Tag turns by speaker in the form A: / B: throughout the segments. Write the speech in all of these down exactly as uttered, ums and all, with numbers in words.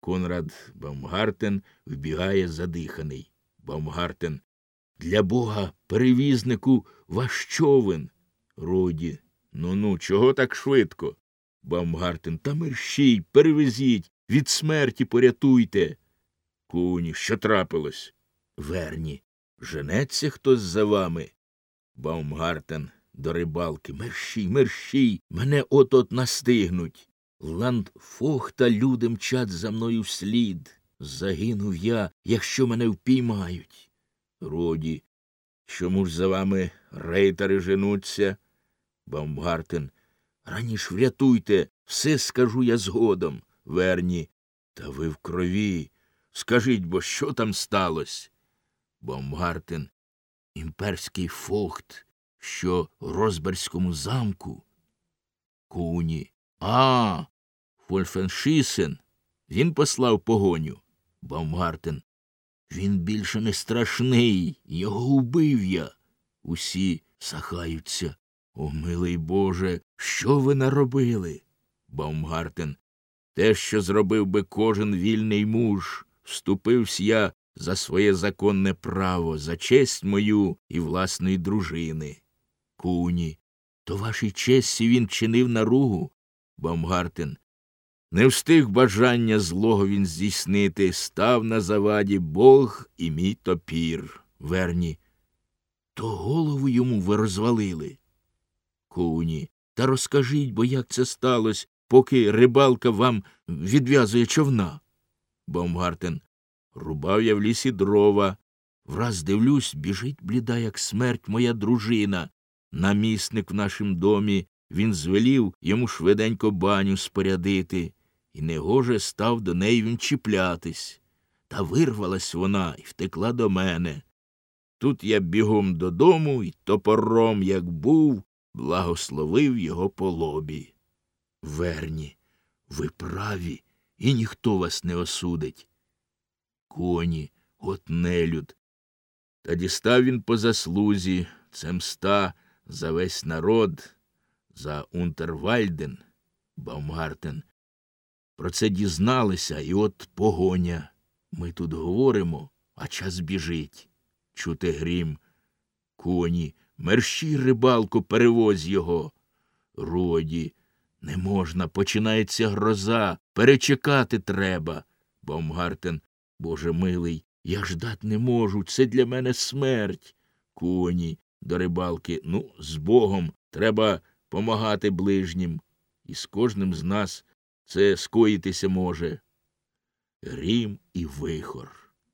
A: Конрад Баумгартен вбігає задиханий. Баумгартен: «Для Бога, перевізнику, ваш човен!» Роді: «Ну-ну, чого так швидко?» Баумгартен: «Та мерщій, перевезіть, від смерті порятуйте!» Куні: «Що трапилось?» Верні: «Женеться хтось за вами?» Баумгартен до рибалки: «Мерщій, мерщій, мене от-от настигнуть. Ландфохта люди мчать за мною вслід. Загинув я, якщо мене впіймають». Роді: «Чому ж за вами рейтери женуться?» Баумгартен: «Раніш врятуйте, все скажу я згодом». Верні: «Та ви в крові. Скажіть бо, що там сталося?» Баумгартен: «Імперський фохт, що в Розберзькому замку». Куні: «А, Фольфеншісен, він послав погоню». Баумгартен: «Він більше не страшний, його убив я». Усі сахаються: «О, милий Боже, що ви наробили?» Баумгартен: «Те, що зробив би кожен вільний муж. Вступився я за своє законне право, за честь мою і власної дружини». Куні: «То вашій честі він чинив наругу?» Баумгартен: «Не встиг бажання злого він здійснити, став на заваді Бог і мій топір». Верні: «То голову йому ви розвалили?» Куні: «Та розкажіть, бо як це сталося, поки рибалка вам відв'язує човна?» Баумгартен: «Рубав я в лісі дрова. Враз дивлюсь, біжить бліда, як смерть, моя дружина. Намісник в нашім домі, він звелів йому швиденько баню спорядити. І негоже став до неї він чіплятись. Та вирвалась вона і втекла до мене. Тут я бігом додому і топором, як був, благословив його по лобі». Верні: «Ви праві, і ніхто вас не осудить». Коні: «От нелюд. Та дістав він по заслузі, це мста за весь народ, за Унтервальден». Баумгартен: «Про це дізналися, і от погоня. Ми тут говоримо, а час біжить». Чути грім. Коні: «Мерщій, рибалку, перевозь його». Роді: «Не можна, починається гроза, перечекати треба». Баумгартен: «Боже милий, я ждать не можу, це для мене смерть». Коні до рибалки: «Ну, з Богом, треба помагати ближнім, і з кожним з нас це скоїтися може». Грім і вихор.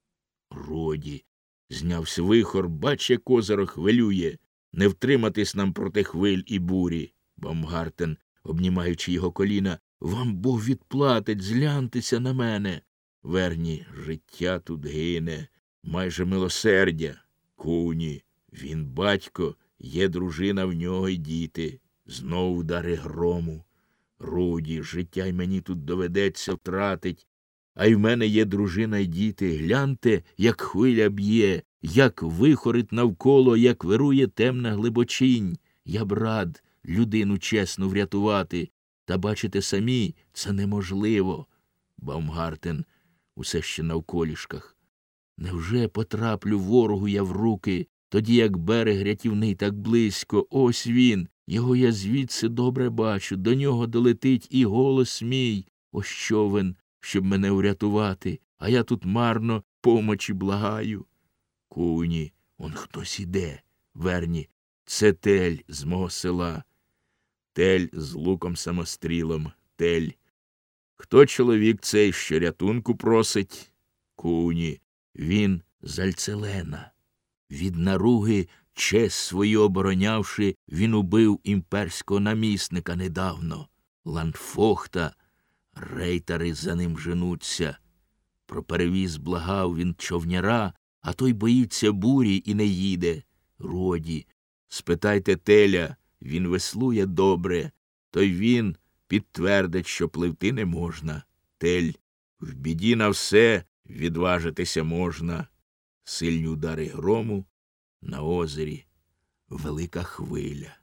A: Роді: «Знявся вихор, бач, як озеро хвилює, не втриматись нам проти хвиль і бурі». Баумгартен, обнімаючи його коліна: «Вам Бог відплатить, згляньтеся на мене». Верні: «Життя тут гине, майже милосердя». Куні: «Він батько, є дружина в нього й діти». Знов удари грому. Роді: «Життя й мені тут доведеться втратить, а й в мене є дружина й діти. Гляньте, як хвиля б'є, як вихорить навколо, як вирує темна глибочинь. Я б рад людину чесну врятувати, та, бачите самі, це неможливо». Баумгартен усе ще навколішках: «Невже потраплю ворогу я в руки, тоді як берег рятівний так близько? Ось він, його я звідси добре бачу, до нього долетить і голос мій. Ось човен, щоб мене врятувати, а я тут марно помочі благаю». Куні: «Он хтось іде». Верні: «Це Тель з мого села». Тель з луком-самострілом. Тель: «Хто чоловік цей, що рятунку просить?» Куні: «Він з Альцелена. Від наруги, честь свою оборонявши, він убив імперського намісника недавно. Ландфохта, рейтери за ним женуться. Про перевіз благав він човняра, а той боїться бурі і не їде». Роді: «Спитайте Теля, він веслує добре, то й він підтвердить, що пливти не можна». Тель: «В біді на все відважитися можна». Сильні удари грому, на озері велика хвиля.